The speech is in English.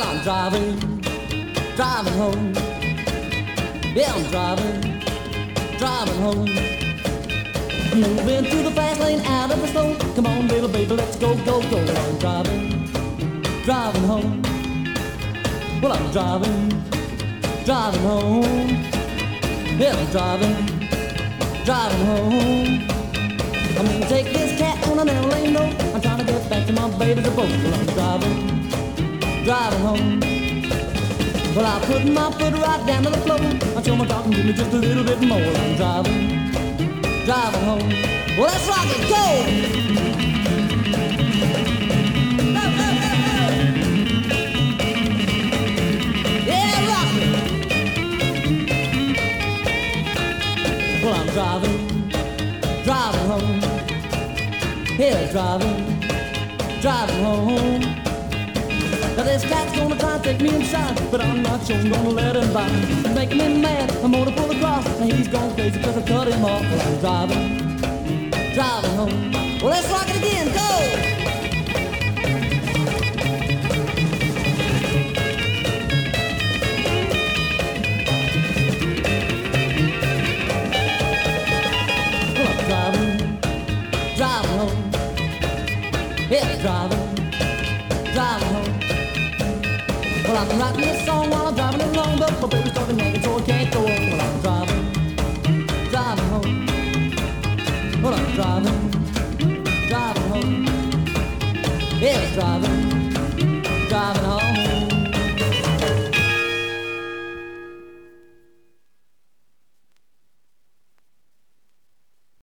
I'm driving home. Yeah, I'm driving home. Moving through the fast lane, out of the slow. Come on, little baby, let's go, go, go. I'm driving home. Well, I'm driving home. Yeah, I'm driving home. I'm gonna take this cat on an airplane road. I'm trying to get back to my baby's boat. Well, I'm driving home. Well, I put my foot right down to the floor. I told my talking give me just a little bit more. Well, I'm driving home. Well, let's rock it, go! Go, go, go, go! Yeah, rock it! Well, I'm driving home. Yeah, driving home. Now this cat's gonna try to take me inside, but I'm not sure I'm gonna let him by. He's making me mad, I'm gonna pull across, and he's going crazy because I cut him off. Well, I'm driving home. Well, let's rock it again, go! Well, I'm driving home. Yeah, driving home. Well, I've been writing this song while I'm driving along, but my baby's talking naked, so I can't go on. Well, I'm driving home. Well, I'm driving home. Yeah, driving